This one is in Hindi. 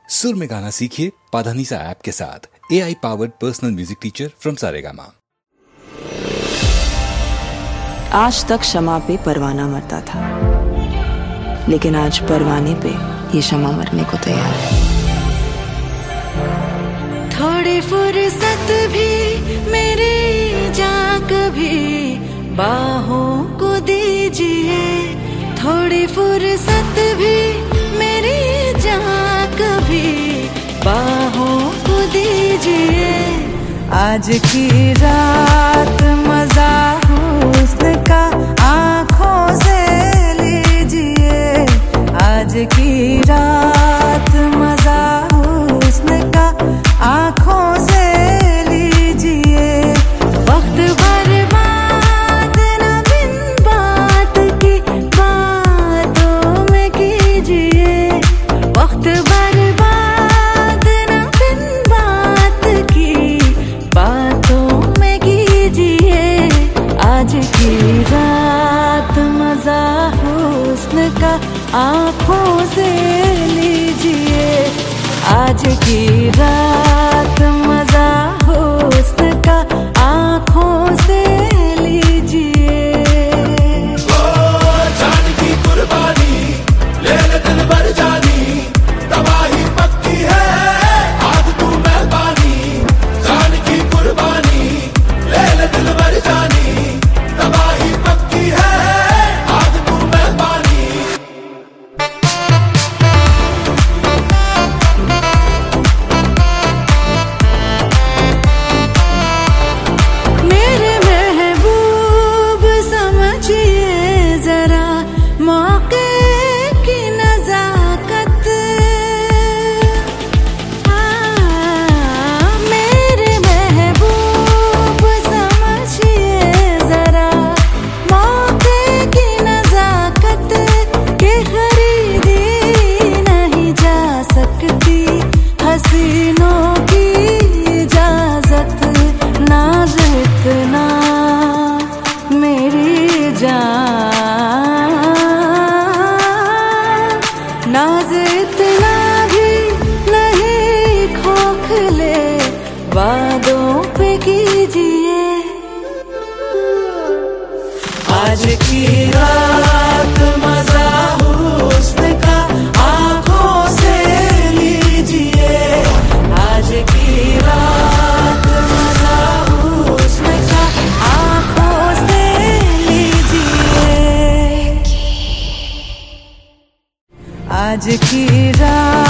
सुर में गाना सीखिए पाधानीसा ऐप के साथ। AI powered personal music teacher from Saregama. Aaj Tak शमा पे परवाना मरता था, लेकिन आज परवाने पे ये शमा मरने को तैयार है। थोड़ी फुर्सत भी मेरी जान कभी बाहों को दीजिए, थोड़ी फुर्सत भी मेरी जान कभी बाहों को दीजिए। आज की रात मजा हुस्न का आँखों से लीजिए, आज की रात मजा हुस्न का आँखों से लीजिए। वक्त बर्बाद न बिन बात की बातों में कीजिए, वक्त बर्बाद न बिन बात की बातों में कीजिए। आज की रात मजा हुस्न का आँखों से लीजिए, आज की रात मजा हुस्न का आँखों से लीजिए। ओ जान की कुर्बानी ले ले दिल भर जानी, तबाही पक्की है आज तू मेहरबानी। जान की कुर्बानी ले ले दिल भर जानी, तबाही पक्की है आज तू मेहरबानी। मेरे महबूब समझिए जरा मौके की नजाकत, मेरे महबूब समझिए जरा मौके की नजाकत के खरीदी नहीं जा सकती हसीनों की इजाजत। नाज इतना मेरी जान, नाज इतना भी नहीं खोखले वादों पे कीजिए। आज की रात मजा हुस्न का आँखों से लीजिए, आज की रात मजा हुस्न का आँखों से लीजिए। आज की रात